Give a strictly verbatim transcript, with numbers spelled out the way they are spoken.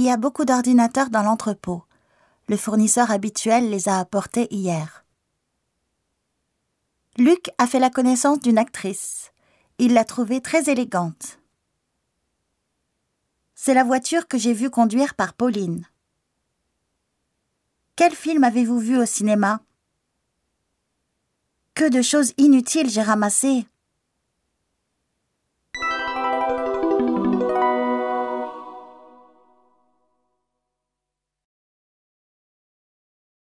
y a beaucoup d'ordinateurs dans l'entrepôt. Le fournisseur habituel les a apportés hier. Luc a fait la connaissance d'une actrice. Il l'a trouvée très élégante. C'est la voiture que j'ai vue conduire par Pauline. Quel film avez-vous vu au cinéma ? Que de choses inutiles j'ai ramassées.